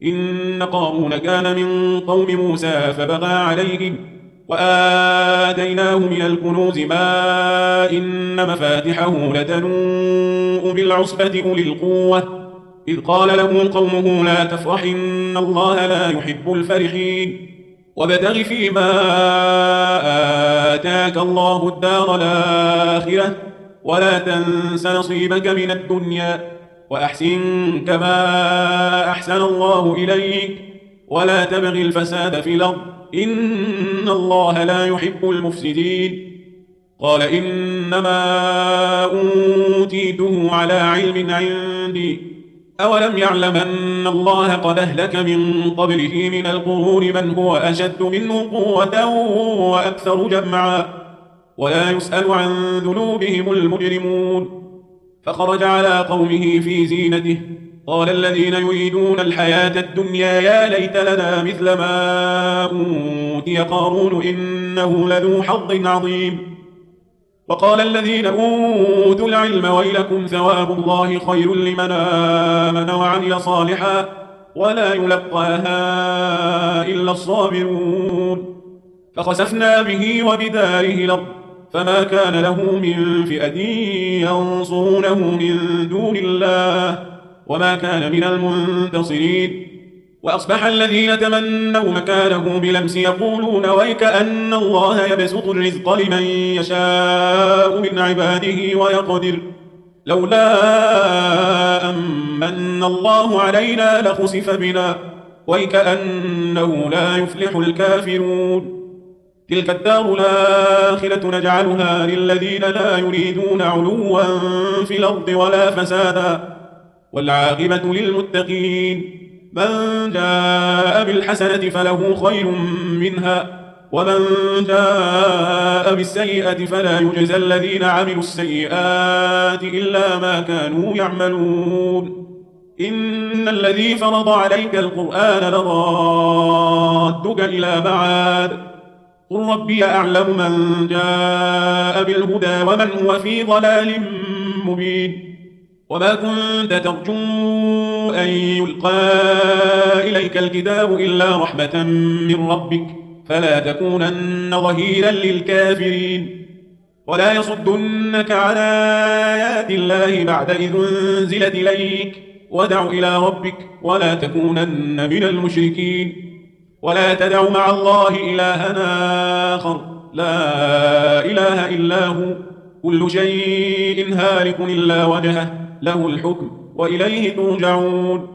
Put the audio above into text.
إن قارون كان من قوم موسى فبغى عليهم وآتيناه من الكنوز ما إن مفاتحه لتنوء بالعصبة أولي القوة إذ قال له قومه لا تفرح إن الله لا يحب الفرحين وابتغ فيما آتاك الله الدار الآخرة ولا تنس نصيبك من الدنيا وأحسن كما أحسن الله إليك ولا تبغ الفساد في الأرض إن الله لا يحب المفسدين قال إنما أوتيته على علم عندي أولم يعلم أن الله قد أهلك من قبله من القرون من هو أشد منه قوة وأكثر جمعا ولا يسأل عن ذنوبهم المجرمون فخرج على قومه في زينته قال الذين يريدون الحياة الدنيا يا ليت لنا مثل ما أوتي قارون إنه لذو حظ عظيم وقال الذين أوتوا العلم ويلكم ثواب الله خير لمن آمن وعمل صالحا ولا يلقاها إلا الصابرون فخسفنا به وبداره الأرض فما كان له من فئة ينصرونه من دون الله وما كان من المنتصرين وأصبح الذين تمنوا مكانه بلمس يقولون ويكأن الله يبسط الرزق لمن يشاء من عباده ويقدر لولا أمن الله علينا لخسف بنا ويكأنه لا يفلح الكافرون تلك الدار الآخرة نجعلها للذين لا يريدون علوا في الأرض ولا فسادا والعاقبة للمتقين من جاء بالحسنة فله خير منها ومن جاء بالسيئة فلا يجزى الذين عملوا السيئات إلا ما كانوا يعملون إن الذي فرض عليك القرآن لرادك إلى معاد قل ربي أعلم من جاء بالهدى ومن هو في ضلال مبين وما كنت ترجو أن يلقى إليك الكتاب إلا رحمة من ربك فلا تكونن ظهيرا للكافرين ولا يصدنك عن آيات الله بعد إذ أنزلت إليك ودع إلى ربك ولا تكونن من المشركين ولا تدع مع الله إلها آخر لا إله إلا هو كل شيء هالك إلا وجهه له الحكم وإليه ترجعون